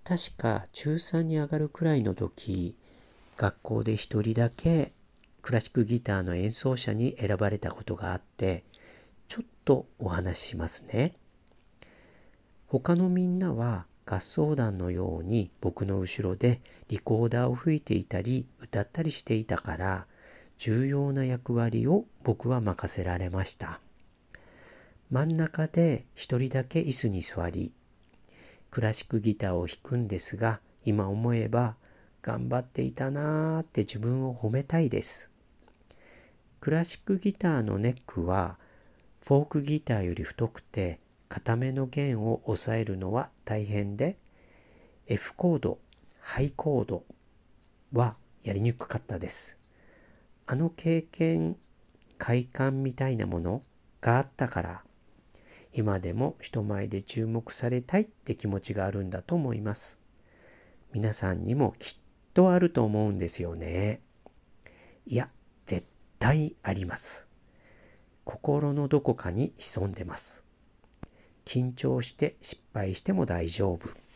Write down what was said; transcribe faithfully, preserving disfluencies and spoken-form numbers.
確か中さんに上がるくらいの時、学校で一人だけクラシックギターの演奏者に選ばれたことがあって、ちょっとお話ししますね。他のみんなは合奏団のように僕の後ろでリコーダーを吹いていたり歌ったりしていたから、重要な役割を僕は任せられました。真ん中で一人だけ椅子に座り、クラシックギターを弾くんですが、今思えば頑張っていたなーって自分を褒めたいです。クラシックギターのネックはフォークギターより太くて、固めの弦を押さえるのは大変で、F コード、ハイコードはやりにくかったです。あの経験、快感みたいなものがあったから、今でも人前で注目されたいって気持ちがあるんだと思います。皆さんにもきっとあると思うんですよね。いや、絶対あります。心のどこかに潜んでます。緊張して失敗しても大丈夫。